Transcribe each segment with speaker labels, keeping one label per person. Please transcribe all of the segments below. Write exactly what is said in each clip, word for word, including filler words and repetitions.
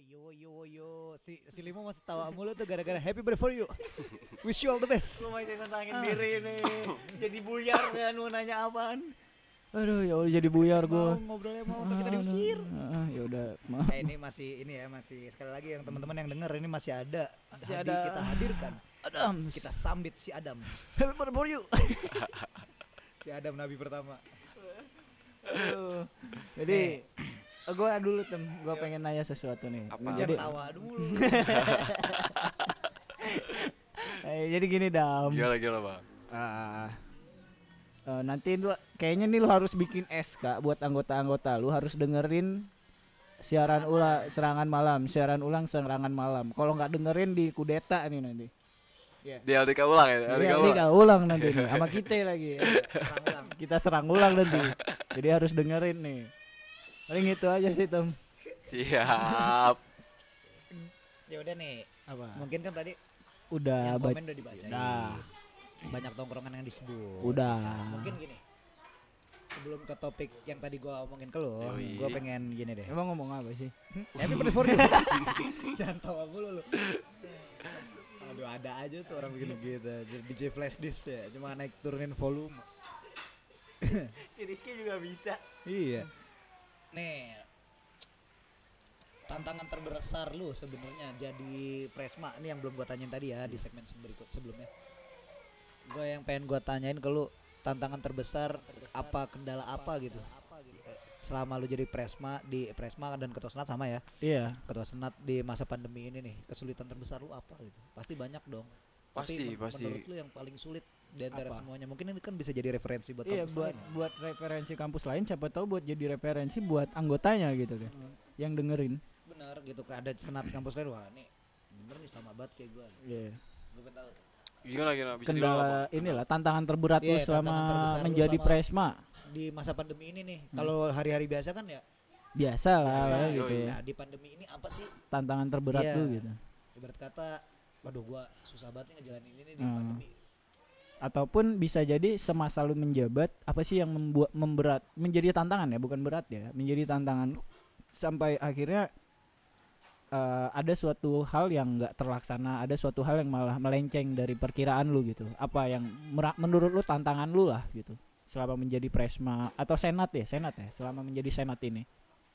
Speaker 1: yo yo yo si si Limo masih tawa mulu tuh gara-gara happy birthday for you. Wish you all the best.
Speaker 2: Lu masih nantangin
Speaker 1: Ah.
Speaker 2: diri nih. Jadi buyar kan mau nanya apaan?
Speaker 3: Aduh, ya udah jadi buyar gua.
Speaker 1: Mau ngobrolnya mau apa kita diusir.
Speaker 3: Ah, ya udah, maaf.
Speaker 1: Eh ini masih ini ya masih sekali lagi yang teman-teman yang denger ini masih ada
Speaker 3: Masih
Speaker 1: Hadi
Speaker 3: ada.
Speaker 1: kita hadirkan.
Speaker 3: Adam,
Speaker 1: Kita sambit si Adam.
Speaker 3: happy birthday for you.
Speaker 1: Si Adam nabi pertama.
Speaker 3: Aduh. Jadi eh, gua dulu tem, gua pengen nanya sesuatu nih.
Speaker 4: Apa?
Speaker 1: Jangan
Speaker 3: Jadi
Speaker 1: tawa dulu.
Speaker 3: eh, jadi gini Dam.
Speaker 4: Gimana gimana bang?
Speaker 3: Ah, eh, nanti lu kayaknya nih lu harus bikin S K buat anggota-anggota lu harus dengerin siaran ulang serangan malam, siaran ulang serangan malam. Kalau nggak dengerin di kudeta nih nanti.
Speaker 4: Di L D K ulang ya? L D K
Speaker 3: Iya,
Speaker 4: ulang.
Speaker 3: Liga ulang nanti nih sama kita lagi.
Speaker 1: Serang ulang.
Speaker 3: Kita serang ulang nanti. Jadi harus dengerin nih. Paling itu aja sih Tom.
Speaker 4: Siap.
Speaker 1: Ya udah nih.
Speaker 3: Apa?
Speaker 1: Mungkin kan tadi
Speaker 3: Udah
Speaker 1: yang
Speaker 3: baca.
Speaker 1: komen udah dibaca.
Speaker 3: Udah.
Speaker 1: Banyak tongkrongan yang disebut.
Speaker 3: Udah.
Speaker 1: Mungkin gini. Sebelum ke topik yang tadi gua omongin ke lu,
Speaker 4: Yoi.
Speaker 1: gua pengen gini deh.
Speaker 3: Emang ngomong apa sih?
Speaker 1: Happy birthday for you. Jangan tawa mulu lu. Aduh ada aja tuh orang bikin gitu. D J flash disk ya, cuma naik turunin volume.
Speaker 2: Si Rizky juga bisa.
Speaker 1: Iya. Nih. Tantangan terbesar lu sebenarnya jadi Presma ini yang belum gua tanyain tadi ya di segmen berikut sebelumnya. Gua yang pengen gua tanyain ke lu tantangan terbesar apa kendala apa gitu. Selama lu jadi Presma di Presma dan Ketua Senat sama ya.
Speaker 3: Iya.
Speaker 1: Ketua Senat di masa pandemi ini nih, kesulitan terbesar lu apa gitu? Pasti banyak dong.
Speaker 4: Pasti,
Speaker 1: Tapi men-
Speaker 4: pasti.
Speaker 1: menurut lu yang paling sulit di antara
Speaker 3: Apa?
Speaker 1: semuanya, mungkin ini kan bisa jadi referensi buat
Speaker 3: Iya
Speaker 1: kampus
Speaker 3: buat
Speaker 1: lain.
Speaker 3: buat referensi kampus lain siapa tahu buat jadi referensi buat anggotanya gitu kan. Yang dengerin.
Speaker 1: Bener gitu kan ada senat kampus lain, wah nih bener nih sama banget kayak gua.
Speaker 3: Iya.
Speaker 1: Gua pengen tahu.
Speaker 4: Gimana gimana? Bisa diulang,
Speaker 3: Kendala
Speaker 4: Bang?
Speaker 3: inilah tantangan terberat lu
Speaker 1: Iya,
Speaker 3: selama
Speaker 1: tantangan terbesar lu
Speaker 3: menjadi
Speaker 1: selama-
Speaker 3: Presma.
Speaker 1: Di masa pandemi ini nih, kalau hari-hari biasa kan ya
Speaker 3: Biasa lah
Speaker 1: biasa
Speaker 3: lah gitu.
Speaker 4: yoi.
Speaker 1: Nah, di pandemi ini apa sih
Speaker 3: Tantangan terberat
Speaker 1: Iya.
Speaker 3: lu gitu.
Speaker 1: ibarat kata waduh gua susah banget nih ngejalanin ini nih di
Speaker 3: Hmm.
Speaker 1: pandemi.
Speaker 3: Ataupun bisa jadi semasa lu menjabat apa sih yang membuat memberat menjadi tantangan ya bukan berat ya menjadi tantangan lu sampai akhirnya eh, ada suatu hal yang nggak terlaksana ada suatu hal yang malah melenceng dari perkiraan lu gitu apa yang mera- menurut lu tantangan lu lah gitu selama menjadi Presma atau Senat ya Senat ya selama menjadi Senat ini.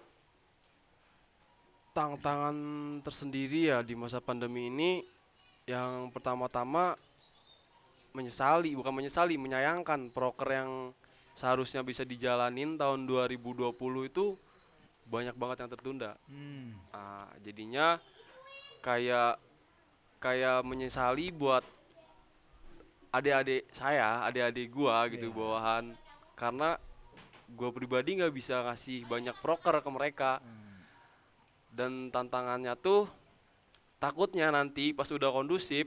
Speaker 4: Tantangan tersendiri ya di masa pandemi ini yang pertama-tama menyesali, bukan menyesali, menyayangkan proker yang seharusnya bisa dijalanin tahun dua ribu dua puluh itu banyak banget yang tertunda.
Speaker 1: Hmm.
Speaker 4: Ah, jadinya kayak kayak menyesali buat adik-adik saya, adik-adik gua gitu
Speaker 1: Iya.
Speaker 4: bawahan karena gua pribadi nggak bisa ngasih banyak proker ke mereka. Dan tantangannya tuh takutnya nanti pas udah kondusif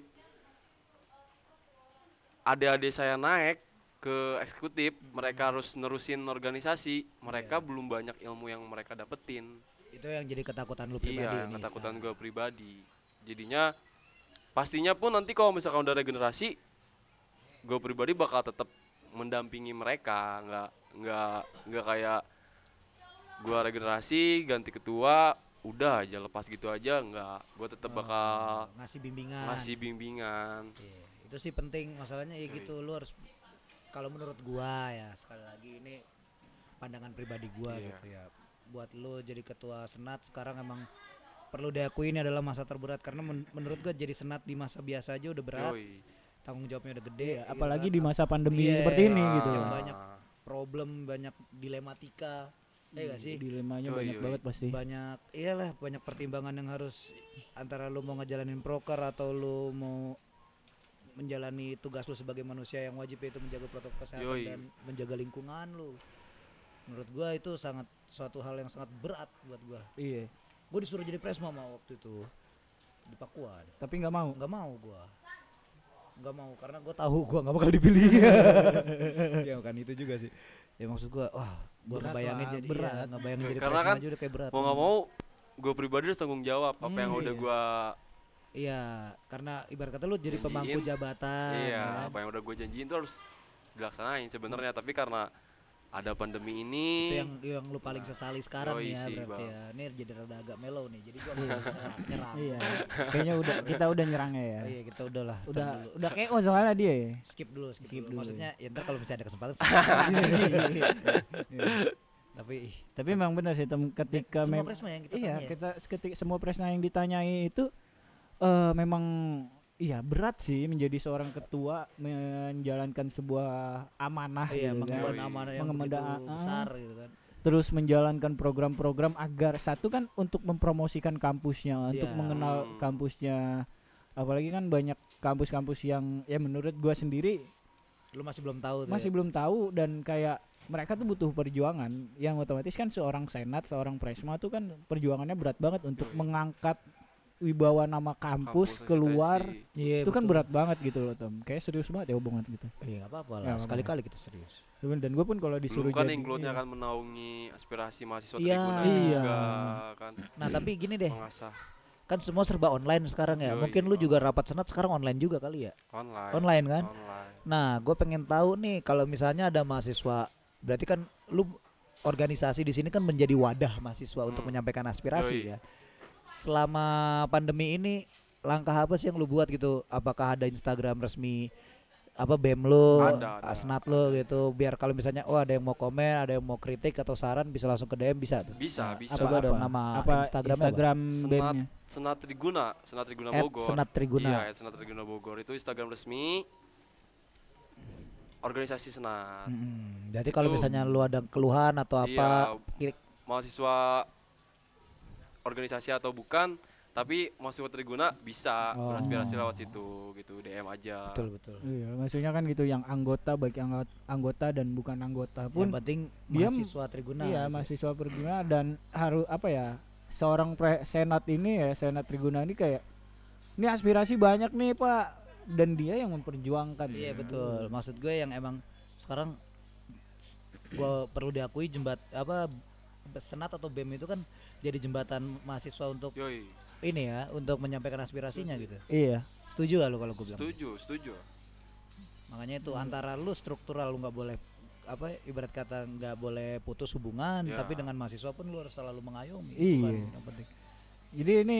Speaker 4: adik-adik saya naik ke eksekutif, mereka harus nerusin organisasi, mereka
Speaker 1: Iya.
Speaker 4: belum banyak ilmu yang mereka dapetin.
Speaker 1: Itu yang jadi ketakutan lu pribadi
Speaker 4: Iya,
Speaker 1: nih
Speaker 4: ketakutan
Speaker 1: sekarang.
Speaker 4: gue pribadi. Jadinya pastinya pun nanti kalau misalkan udah regenerasi, gue pribadi bakal tetap mendampingi mereka, nggak nggak nggak kayak gue regenerasi ganti ketua, udah aja lepas gitu aja, nggak. Gue tetap
Speaker 1: Oh,
Speaker 4: bakal
Speaker 1: ngasih bimbingan.
Speaker 4: ngasih bimbingan.
Speaker 1: Iya, itu sih penting masalahnya ya gitu lu harus kalau menurut gua ya sekali lagi ini pandangan pribadi gua
Speaker 4: Iya.
Speaker 1: gitu ya buat lu jadi ketua senat sekarang emang perlu diakui ini adalah masa terberat karena men- menurut gua jadi senat di masa biasa aja udah berat
Speaker 4: Yoi.
Speaker 1: tanggung jawabnya udah gede
Speaker 3: Iya,
Speaker 1: gitu
Speaker 3: apalagi
Speaker 1: kan.
Speaker 3: di masa pandemi
Speaker 1: Iya,
Speaker 3: seperti ini
Speaker 4: Ah.
Speaker 3: gitu.
Speaker 1: yang banyak problem banyak dilematika ya gak sih
Speaker 3: Dilemanya
Speaker 4: Yoi,
Speaker 3: banyak
Speaker 4: yoi.
Speaker 3: banget pasti.
Speaker 1: banyak iyalah banyak pertimbangan yang harus antara lu mau ngejalanin proker atau lu mau menjalani tugas lu sebagai manusia yang wajib yaitu menjaga protokol kesehatan
Speaker 4: Yoi.
Speaker 1: dan menjaga lingkungan lu. Menurut gua itu sangat suatu hal yang sangat berat buat gua.
Speaker 3: Iya.
Speaker 1: Gua disuruh jadi presma mau waktu itu di Pakuan.
Speaker 3: Tapi nggak mau.
Speaker 1: Nggak mau gua. Nggak mau karena gua tahu gua nggak bakal dipilih. Ya kan itu juga sih. Ya maksud gua wah gua
Speaker 3: Berat
Speaker 1: ngebayangin
Speaker 3: lah,
Speaker 1: jadi
Speaker 3: berat.
Speaker 1: iya, ngebayangin jadi
Speaker 4: Karena
Speaker 1: presma
Speaker 4: kan
Speaker 1: aja udah kayak berat.
Speaker 4: Mau nggak mau, gue pribadi harus tanggung jawab apa
Speaker 1: Hmm,
Speaker 4: yang udah
Speaker 3: iya.
Speaker 4: gue
Speaker 1: Iya, karena ibarat kata lu jadi pemangku
Speaker 4: Janjiin.
Speaker 1: jabatan.
Speaker 4: iya
Speaker 1: ya kan?
Speaker 4: apa yang udah gue janjiin tuh harus dilaksanain sebenarnya, tapi karena ada pandemi
Speaker 1: Itu
Speaker 4: ini.
Speaker 1: yang yang lu paling sesali sekarang
Speaker 4: Yoi
Speaker 1: nih ya
Speaker 4: sih,
Speaker 1: berarti
Speaker 4: Bang.
Speaker 1: ya. Ini jadi rada agak mellow nih. Jadi gua mau nyerang.
Speaker 3: Iya. Kayaknya udah kita udah nyerangnya ya.
Speaker 1: Oh iya kita udah lah.
Speaker 3: Udah
Speaker 1: dulu.
Speaker 3: udah kayak oh soalnya dia ya.
Speaker 1: skip dulu, skip,
Speaker 3: Skip
Speaker 1: dulu.
Speaker 3: dulu.
Speaker 1: Maksudnya ya ntar kalau misalnya ada kesempatan. Tapi ih,
Speaker 3: Tapi memang benar sih tem ketika
Speaker 1: semua
Speaker 3: mem-
Speaker 1: presma yang kita
Speaker 3: iya
Speaker 1: tanya ya.
Speaker 3: kita ketika semua presna yang ditanyai itu eh memang iya berat sih menjadi seorang ketua menjalankan sebuah amanah
Speaker 1: Iya,
Speaker 3: gitu kan.
Speaker 1: mengemban
Speaker 4: Yoi.
Speaker 1: amanah yang
Speaker 3: Mengemban
Speaker 1: begitu
Speaker 3: a-
Speaker 1: besar gitu kan.
Speaker 3: Terus menjalankan program-program agar satu kan untuk mempromosikan kampusnya, untuk
Speaker 1: Iya.
Speaker 3: mengenal
Speaker 4: Hmm.
Speaker 3: kampusnya. Apalagi kan banyak kampus-kampus yang ya menurut gua sendiri
Speaker 1: Lu masih belum tahu tuh.
Speaker 3: masih
Speaker 1: ya?
Speaker 3: belum tahu dan kayak mereka tuh butuh perjuangan yang otomatis kan seorang senat, seorang presma tuh kan perjuangannya berat banget untuk
Speaker 4: Yoi.
Speaker 3: mengangkat wibawa nama kampus,
Speaker 4: Kampus
Speaker 3: keluar.
Speaker 4: eksistensi.
Speaker 1: Iya,
Speaker 3: Itu kan
Speaker 1: betul.
Speaker 3: berat banget gitu loh Tom. Kayak serius banget ya hubungan gitu.
Speaker 1: Iya, enggak apa-apa
Speaker 3: Nggak
Speaker 1: lah.
Speaker 3: apa-apa.
Speaker 1: Sekali-kali kita serius.
Speaker 3: Dan gue pun kalau
Speaker 4: Belum
Speaker 3: disuruh
Speaker 4: kan
Speaker 3: jadi
Speaker 4: include-nya
Speaker 3: iya.
Speaker 4: kan menaungi aspirasi mahasiswa
Speaker 1: Iya.
Speaker 4: Triguna
Speaker 3: Iya.
Speaker 4: juga kan
Speaker 1: Nah, tapi gini deh,
Speaker 4: mengasah
Speaker 1: kan semua serba online sekarang ya.
Speaker 4: Yoi.
Speaker 1: Mungkin lu juga rapat senat sekarang online juga kali ya.
Speaker 4: online.
Speaker 1: Online kan?
Speaker 4: Online.
Speaker 1: Nah, gue pengen tahu nih kalau misalnya ada mahasiswa, berarti kan lu organisasi di sini kan menjadi wadah mahasiswa untuk
Speaker 4: Hmm.
Speaker 1: menyampaikan aspirasi
Speaker 4: Yoi.
Speaker 1: ya. Selama pandemi ini langkah apa sih yang lu buat gitu? Apakah ada Instagram resmi apa B E M lu,
Speaker 4: Ada, ada,
Speaker 1: Asnat lu gitu, biar kalau misalnya oh ada yang mau komen, ada yang mau kritik atau saran bisa langsung ke D M bisa tuh.
Speaker 4: Bisa,
Speaker 1: Nah,
Speaker 4: bisa.
Speaker 1: Coba
Speaker 3: Apa-
Speaker 1: dong
Speaker 3: apa?
Speaker 1: nama
Speaker 3: apa
Speaker 1: Instagramnya apa?
Speaker 3: Instagram
Speaker 4: Senat
Speaker 3: B E M-nya?
Speaker 4: Senat Triguna, Senat Triguna
Speaker 1: At
Speaker 4: Bogor.
Speaker 1: Senat Triguna.
Speaker 4: Iya, at Senat Triguna Bogor itu Instagram resmi organisasi Senat.
Speaker 1: Mm-mm. Jadi kalau
Speaker 4: Itu-
Speaker 1: misalnya lu ada keluhan atau apa,
Speaker 4: Iya,
Speaker 1: klik
Speaker 4: mahasiswa organisasi atau bukan, tapi mahasiswa Triguna bisa
Speaker 1: Oh.
Speaker 4: beraspirasi lewat situ gitu, D M aja.
Speaker 1: betul betul.
Speaker 3: Iya, maksudnya kan gitu yang anggota baik yang anggot- anggota dan bukan anggota
Speaker 1: Yang
Speaker 3: pun
Speaker 1: penting
Speaker 3: dia
Speaker 1: mahasiswa Triguna.
Speaker 3: iya
Speaker 1: gitu.
Speaker 3: mahasiswa Triguna dan harus apa ya seorang pre- senat ini ya senat Triguna ini kayak ini aspirasi banyak nih Pak dan dia yang memperjuangkan.
Speaker 1: Iya
Speaker 3: ya.
Speaker 1: betul. Maksud gue yang emang sekarang gue perlu diakui jembat apa senat atau B E M itu kan jadi jembatan mahasiswa untuk
Speaker 4: Yoi,
Speaker 1: ini ya, untuk menyampaikan aspirasinya gitu.
Speaker 3: Iya.
Speaker 1: Setuju gak lu kalau gue bilang?
Speaker 4: setuju, setuju.
Speaker 1: Makanya itu antara lu struktural lu nggak boleh apa ibarat kata nggak boleh putus hubungan,
Speaker 4: Ya.
Speaker 1: tapi dengan mahasiswa pun lu harus selalu mengayomi.
Speaker 3: Iya.
Speaker 1: Itu kan yang penting.
Speaker 3: Jadi ini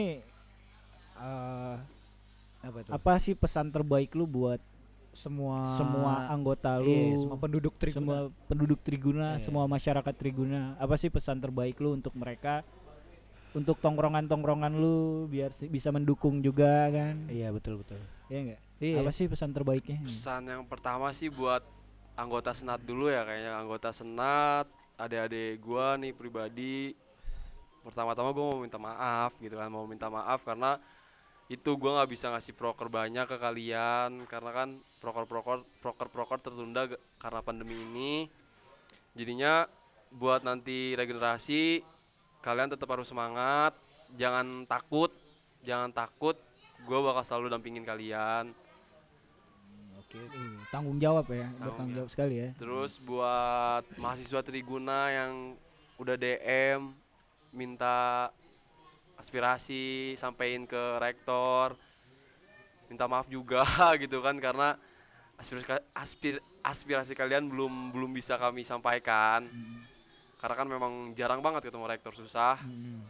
Speaker 3: eh,
Speaker 1: Apa itu?
Speaker 3: apa sih pesan terbaik lu buat
Speaker 1: semua
Speaker 3: semua anggota lu,
Speaker 1: iya, semua penduduk Triguna.
Speaker 3: semua penduduk Triguna,
Speaker 1: Iya.
Speaker 3: semua masyarakat Triguna. Apa sih pesan terbaik lu untuk mereka? Untuk tongkrongan-tongkrongan lu biar si- bisa mendukung juga kan?
Speaker 1: Iya betul betul.
Speaker 3: Iya enggak?
Speaker 1: Iya.
Speaker 3: Apa sih pesan terbaiknya?
Speaker 4: Pesan yang pertama sih buat anggota Senat dulu ya, kayaknya anggota Senat, adik-adik gua nih pribadi. Pertama-tama gua mau minta maaf gitu kan, mau minta maaf karena itu gua nggak bisa ngasih proker banyak ke kalian karena kan proker-proker proker-proker tertunda ge- karena pandemi ini. Jadinya buat nanti regenerasi kalian tetap harus semangat, jangan takut, jangan takut. Gua bakal selalu dampingin kalian.
Speaker 1: Oke.
Speaker 3: Iya, tanggung jawab ya,
Speaker 4: Tanggung
Speaker 3: bertanggung
Speaker 4: jawab.
Speaker 3: jawab sekali ya.
Speaker 4: Terus buat mahasiswa Triguna yang udah D M minta aspirasi sampein ke rektor, minta maaf juga gitu kan karena aspirasi aspir, aspirasi kalian belum belum bisa kami sampaikan karena kan memang jarang banget ketemu rektor, susah.
Speaker 1: Mm-mm.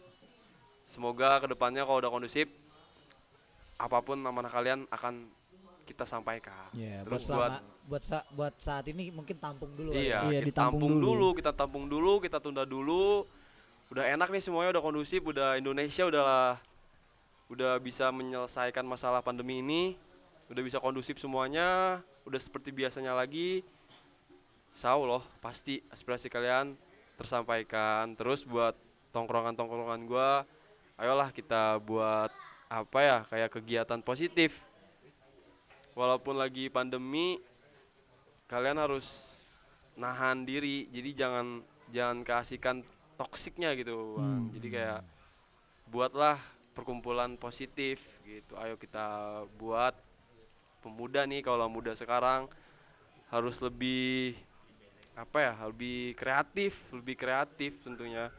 Speaker 4: Semoga kedepannya kalau udah kondusif apapun amanah kalian akan kita sampaikan.
Speaker 1: Iya,
Speaker 4: Terus
Speaker 1: buat
Speaker 4: buat
Speaker 1: selama- buat sa- buat saat ini mungkin tampung dulu kali
Speaker 4: Iya,
Speaker 1: ya.
Speaker 3: Iya,
Speaker 4: kita
Speaker 3: ditampung
Speaker 4: tampung
Speaker 3: dulu.
Speaker 4: dulu. kita tampung dulu, kita tunda dulu. Udah enak nih semuanya, udah kondusif, udah Indonesia udah udah bisa menyelesaikan masalah pandemi ini, udah bisa kondusif semuanya, udah seperti biasanya lagi. Insya Allah pasti aspirasi kalian tersampaikan. Terus buat tongkrongan-tongkrongan gua, ayolah kita buat apa ya, kayak kegiatan positif. Walaupun lagi pandemi, kalian harus nahan diri, jadi jangan jangan keasikan toksiknya gitu Bang.
Speaker 3: Hmm.
Speaker 4: Jadi kayak buatlah perkumpulan positif gitu, ayo kita buat. Pemuda nih, kalau muda sekarang harus lebih apa ya, lebih kreatif, lebih kreatif tentunya.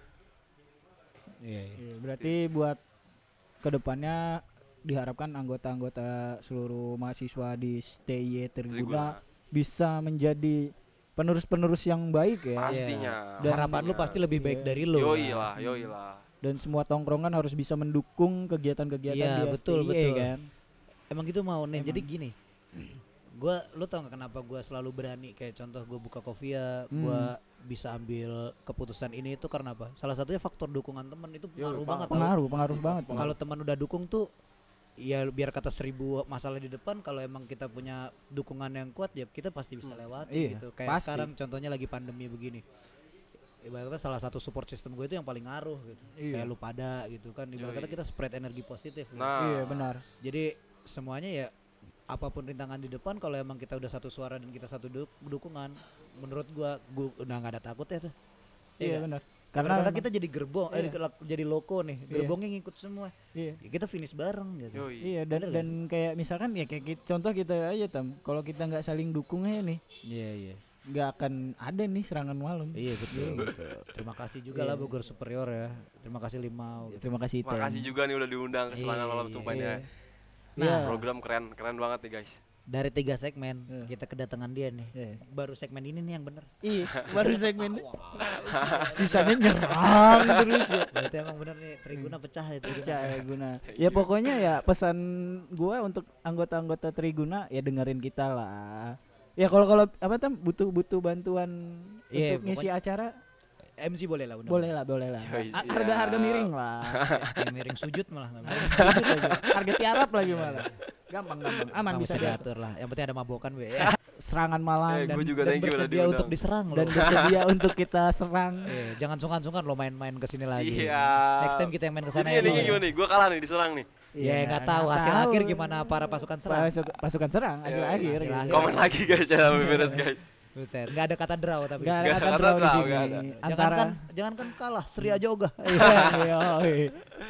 Speaker 1: Iya, iya.
Speaker 3: Iya, berarti buat kedepannya diharapkan anggota-anggota seluruh mahasiswa di S T Y Triguna
Speaker 4: Triguna.
Speaker 3: bisa menjadi penerus-penerus yang baik ya.
Speaker 4: Pastinya.
Speaker 3: Dan
Speaker 1: harapan lu
Speaker 4: pastinya.
Speaker 1: pasti lebih baik
Speaker 3: Iya.
Speaker 1: dari lu.
Speaker 4: Yoi
Speaker 1: kan?
Speaker 4: lah, yoi lah.
Speaker 3: Dan semua tongkrongan harus bisa mendukung kegiatan-kegiatan
Speaker 1: Iya,
Speaker 3: di
Speaker 1: betul,
Speaker 3: S T I,
Speaker 1: betul.
Speaker 3: kan.
Speaker 1: Emang gitu mau nih.
Speaker 3: Emang.
Speaker 1: Jadi gini. Gua lu tau gak kenapa gua selalu berani kayak contoh gua buka Kofia,
Speaker 3: Hmm.
Speaker 1: gua bisa ambil keputusan ini itu karena apa? Salah satunya faktor dukungan temen itu pengaruh
Speaker 4: Pak.
Speaker 1: banget. tau.
Speaker 3: Pengaruh, pengaruh banget.
Speaker 1: Kalau teman udah dukung tuh ya biar kata seribu masalah di depan, kalau emang kita punya dukungan yang kuat ya kita pasti bisa lewati
Speaker 3: Iya,
Speaker 1: gitu. Kayak
Speaker 3: pasti.
Speaker 1: sekarang contohnya lagi pandemi begini. Ibaratnya salah satu support system gue itu yang paling ngaruh gitu.
Speaker 3: Iya.
Speaker 1: Kayak lu pada gitu kan. Ibaratnya
Speaker 4: Yoi.
Speaker 1: kita spread energi positif. gitu.
Speaker 4: Nah,
Speaker 3: Iya, benar.
Speaker 1: Jadi semuanya ya apapun rintangan di depan kalau emang kita udah satu suara dan kita satu du- dukungan, menurut gua gua udah nggak ada takut ya tuh.
Speaker 3: Iya,
Speaker 1: nggak?
Speaker 3: benar.
Speaker 1: Karena
Speaker 3: Karena
Speaker 1: kita jadi gerbong, eh,
Speaker 3: Iya.
Speaker 1: lak- jadi loko nih,
Speaker 3: Iya.
Speaker 1: gerbongnya ngikut semua.
Speaker 3: iya.
Speaker 1: Ya, kita finish bareng gitu.
Speaker 4: yoi.
Speaker 3: Iya, dan
Speaker 1: Bener
Speaker 3: dan kayak misalkan ya kayak ki- contoh kita aja Tam, kalau kita nggak saling dukung aja nih,
Speaker 1: Iya iya.
Speaker 3: nggak akan ada nih serangan malam.
Speaker 1: Iya betul. betul. Terima kasih juga lah
Speaker 3: Iya.
Speaker 1: Bogor Superior ya. Terima kasih Limau. gitu.
Speaker 3: Terima kasih Tem.
Speaker 4: Makasih juga nih udah diundang ke serangan
Speaker 1: Iya,
Speaker 4: malam sumpah
Speaker 3: Iya.
Speaker 4: ya.
Speaker 1: Nah,
Speaker 3: Iya.
Speaker 4: Program keren, keren banget nih guys.
Speaker 1: Dari tiga segmen
Speaker 3: Iya.
Speaker 1: kita kedatangan dia nih.
Speaker 3: Iya.
Speaker 1: Baru segmen ini nih yang bener.
Speaker 3: Iya, baru segmen. Sisanya nyerang terus ya.
Speaker 1: Berarti emang bener nih Triguna pecah ya Triguna.
Speaker 3: Pecah ya Guna. Ya pokoknya ya pesan gua untuk anggota-anggota Triguna ya dengerin kita lah. Ya kalau kalau apa Tam butuh butuh bantuan
Speaker 1: Iya,
Speaker 3: untuk ngisi acara
Speaker 1: M C boleh lah udah.
Speaker 3: boleh lah, boleh lah.
Speaker 4: Yoi,
Speaker 3: A- Harga-harga
Speaker 4: siap.
Speaker 3: miring lah.
Speaker 1: Yang miring sujud malah nggak miring.
Speaker 3: Sujud aja. Harga tiarap lagi malah. Gampang gampang. Aman
Speaker 1: Nggak
Speaker 3: bisa
Speaker 1: usah
Speaker 3: diatur.
Speaker 1: diatur lah. Yang penting ada mabokan be.
Speaker 3: Serangan malam
Speaker 4: Eh,
Speaker 3: dan
Speaker 4: gua juga
Speaker 1: dan
Speaker 4: thank you udah
Speaker 1: bersedia
Speaker 4: diundang.
Speaker 1: untuk diserang loh.
Speaker 3: dan bersedia untuk kita serang.
Speaker 1: Iya, jangan sungkan-sungkan lo main-main ke sini lagi.
Speaker 4: Siap.
Speaker 1: Next time kita yang main ke sana
Speaker 4: Jadi
Speaker 1: ya.
Speaker 4: ini
Speaker 1: Lo.
Speaker 4: gimana nih? Gua kalah nih diserang nih.
Speaker 1: Ya nggak tahu hasil akhir gimana para pasukan serang.
Speaker 3: Pasuk- pasukan serang hasil
Speaker 4: Iya,
Speaker 3: akhir.
Speaker 1: hasil
Speaker 3: gitu.
Speaker 1: akhir.
Speaker 4: Komen lagi guys ya, beres guys.
Speaker 1: Buset, nggak ada kata draw tapi.
Speaker 3: Gak ada
Speaker 4: Nggak
Speaker 3: kata
Speaker 4: ada
Speaker 3: draw di
Speaker 4: draw,
Speaker 3: sini.
Speaker 4: nggak ada.
Speaker 1: Jangan
Speaker 3: Antara
Speaker 1: kan, jangan kan kalah, seri aja ogah.
Speaker 3: Iya, iya, iya.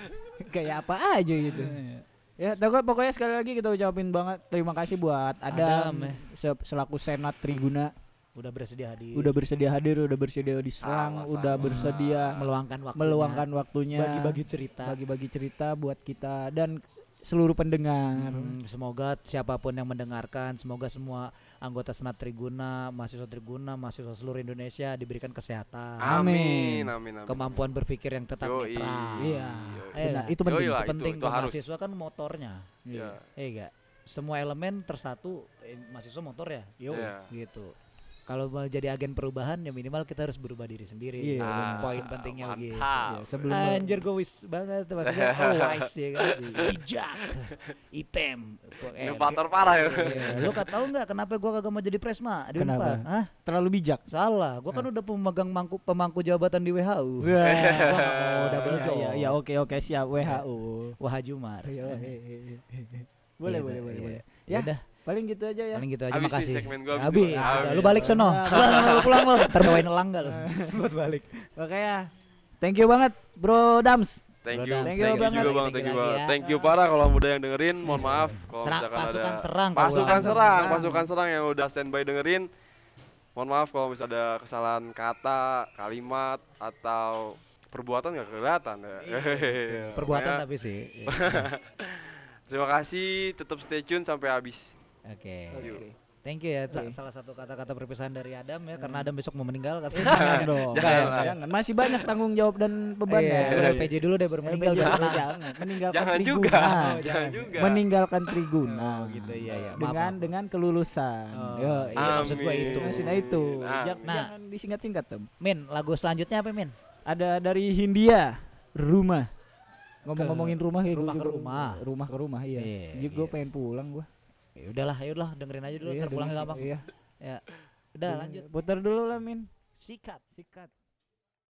Speaker 3: Kayak apa aja gitu. Ya, pokoknya, pokoknya sekali lagi kita ucapin banget terima kasih buat Adam,
Speaker 1: Adam, ya.
Speaker 3: se- selaku Senat Triguna
Speaker 1: Udah bersedia hadir.
Speaker 3: udah bersedia hadir, udah bersedia diserang,
Speaker 4: Sama-sama.
Speaker 3: udah bersedia
Speaker 1: meluangkan waktu.
Speaker 3: meluangkan waktunya
Speaker 1: bagi-bagi cerita.
Speaker 3: bagi-bagi cerita buat kita dan seluruh pendengar.
Speaker 1: Hmm, semoga siapapun yang mendengarkan, semoga semua anggota Senat Triguna, mahasiswa Triguna, mahasiswa seluruh Indonesia diberikan kesehatan,
Speaker 3: Amin.
Speaker 4: Amin, amin, amin.
Speaker 1: kemampuan berpikir yang tetap
Speaker 4: Yoi.
Speaker 1: netral.
Speaker 3: Iya.
Speaker 1: Eh,
Speaker 3: Benar,
Speaker 1: nggak?
Speaker 3: itu penting.
Speaker 4: Yoi lah,
Speaker 1: Itu
Speaker 4: itu-
Speaker 1: penting.
Speaker 4: itu
Speaker 1: Kalau
Speaker 4: harus.
Speaker 1: mahasiswa kan motornya,
Speaker 4: Iya.
Speaker 1: eh enggak. Semua elemen tersatu, eh, mahasiswa motor ya,
Speaker 3: Yo.
Speaker 4: Iya.
Speaker 1: gitu. Kalau mau jadi agen perubahan ya minimal kita harus berubah diri sendiri.
Speaker 3: Iya,
Speaker 1: Nah,
Speaker 3: benar.
Speaker 1: poin pentingnya gitu.
Speaker 4: Mantap.
Speaker 3: Ya, sebelum
Speaker 1: Anjir gue wis banget maksudnya oh, wise ya kan. Bijak, item. Eh,
Speaker 4: Inovator parah ya.
Speaker 1: Iya, lu kata tahu nggak kenapa gua kagak mau jadi presma di
Speaker 3: Kenapa?
Speaker 1: Unpad? Hah?
Speaker 3: terlalu bijak.
Speaker 1: Salah, gua kan udah pemegang mangku, pemangku jabatan di W H U.
Speaker 3: Wah.
Speaker 1: Gua nggak mau double
Speaker 3: Ya,
Speaker 1: job.
Speaker 3: ya, ya, oke oke siap W H O.
Speaker 1: Wah Jumar.
Speaker 3: Iya, iya, iya, iya. Boleh,
Speaker 1: Gitu,
Speaker 3: boleh, boleh,
Speaker 1: iya.
Speaker 3: boleh.
Speaker 1: Ya
Speaker 3: Ya,
Speaker 1: udah,
Speaker 3: paling gitu aja ya.
Speaker 1: paling gitu aja.
Speaker 4: Habis nih
Speaker 1: Makasih.
Speaker 4: segmen gua, habis
Speaker 1: Habis.
Speaker 4: nih, Bang.
Speaker 1: Udah,
Speaker 4: Habis.
Speaker 1: lu balik sono.
Speaker 3: Nah,
Speaker 1: Pulang lu, pulang lu. Ntar bawain elang gak lu? Buat balik.
Speaker 3: Oke ya. Thank you banget Bro Dams.
Speaker 4: Thank
Speaker 1: Bro,
Speaker 4: you,
Speaker 1: thank
Speaker 4: thank
Speaker 3: you
Speaker 4: you
Speaker 3: banget.
Speaker 4: juga bang,
Speaker 1: Thank
Speaker 4: thank
Speaker 1: you
Speaker 4: you
Speaker 1: lagi
Speaker 4: banget.
Speaker 1: ya.
Speaker 4: Thank you para kalau ada yang dengerin, mohon maaf kalau
Speaker 1: Serang,
Speaker 4: misalkan
Speaker 1: pasukan
Speaker 4: ada
Speaker 1: serang, kalau
Speaker 4: pasukan
Speaker 1: ulang.
Speaker 4: serang,
Speaker 3: Serang.
Speaker 4: pasukan serang yang udah standby dengerin. Mohon maaf kalau misalnya ada kesalahan kata, kalimat atau perbuatan nggak kelihatan ya.
Speaker 1: Perbuatan
Speaker 4: Pokoknya,
Speaker 1: tapi sih.
Speaker 4: terima kasih, tetap stay tune sampai habis.
Speaker 1: Oke.
Speaker 4: Yuk.
Speaker 1: Thank you ya. Ta-
Speaker 3: Oke.
Speaker 1: Salah satu kata-kata perpisahan dari Adam ya, karena Adam besok mau meninggal katanya.
Speaker 3: Jangan dong.
Speaker 1: Jangan.
Speaker 3: Jangan, jangan. Masih banyak tanggung jawab dan beban
Speaker 1: Iya,
Speaker 3: ya.
Speaker 1: udah P J dulu deh baru meninggal.
Speaker 3: jangan,
Speaker 1: jangan.
Speaker 3: jangan. Meninggalkan
Speaker 4: Jangan
Speaker 3: Triguna.
Speaker 4: juga,
Speaker 1: Oh,
Speaker 4: jangan juga.
Speaker 3: Meninggalkan Triguna.
Speaker 1: Oh, gitu, iya, iya. Maaf,
Speaker 3: Dengan
Speaker 1: maaf.
Speaker 3: dengan kelulusan.
Speaker 1: Oh,
Speaker 3: Yo,
Speaker 1: iya, maksud gua
Speaker 4: Amin.
Speaker 1: itu.
Speaker 3: Maksudnya itu.
Speaker 4: Amin.
Speaker 3: Jangan,
Speaker 1: Nah.
Speaker 3: jangan disingkat-singkat, Tem.
Speaker 1: Min, lagu selanjutnya apa Min?
Speaker 3: Ada dari Hindia, Rumah. Ngomong-ngomongin rumah ya,
Speaker 1: rumah
Speaker 3: gua
Speaker 1: ke
Speaker 3: juga-
Speaker 1: rumah.
Speaker 3: Rumah ke rumah, iya.
Speaker 1: Iya,
Speaker 3: Jadi gue
Speaker 1: iya.
Speaker 3: pengen pulang gua.
Speaker 1: Ya udahlah, ya udahlah dengerin aja dulu,
Speaker 3: Iya,
Speaker 1: ntar pulang
Speaker 3: dulu sih,
Speaker 1: gampang.
Speaker 3: Iya.
Speaker 1: Ya. Udah lanjut.
Speaker 3: Putar dulu lah, Min.
Speaker 1: Sikat.
Speaker 3: Sikat.